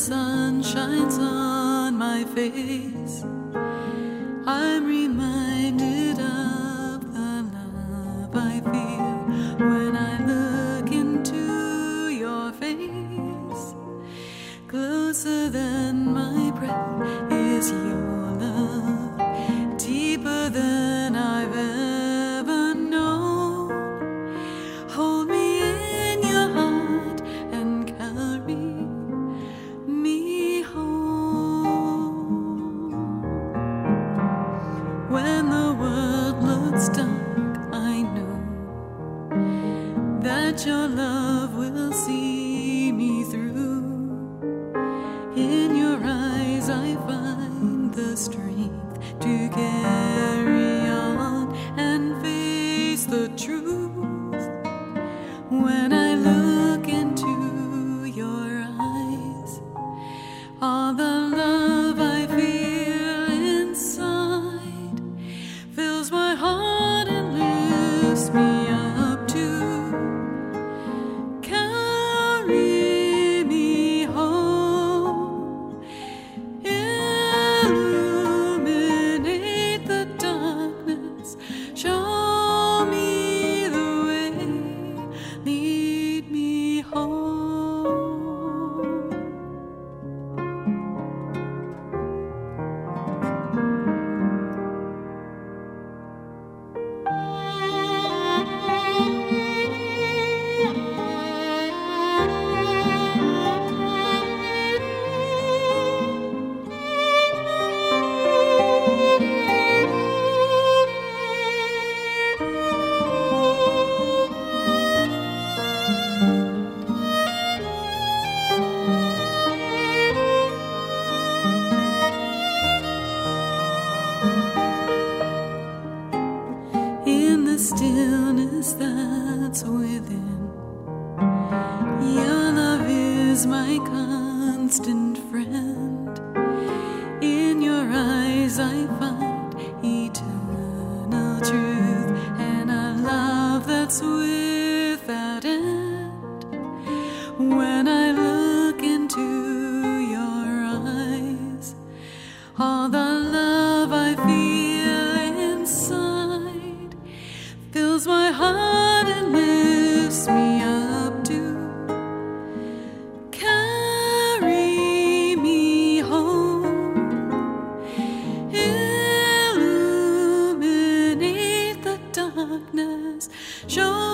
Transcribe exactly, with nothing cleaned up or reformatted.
sun shines on my face, I'm reminded of the love I feel when I look into your face. Closer than my breath is your love, deeper than I've ever known. Hold me in your heart and carry me home. When the world looks dark, I know that your love will see me through. In your eyes I find the strength to carry on and face the truth. When I look into your eyes, all the love I feel inside fills my heart and lifts me up to carry me home, illuminate the darkness, show me the way, lead me home. In the stillness that's within, your love is my constant friend. In your eyes I find eternal truth and a love that's without end. When I look into your eyes, all the love I feel inside fills my heart and lifts me up to carry me home, illuminate the darkness, show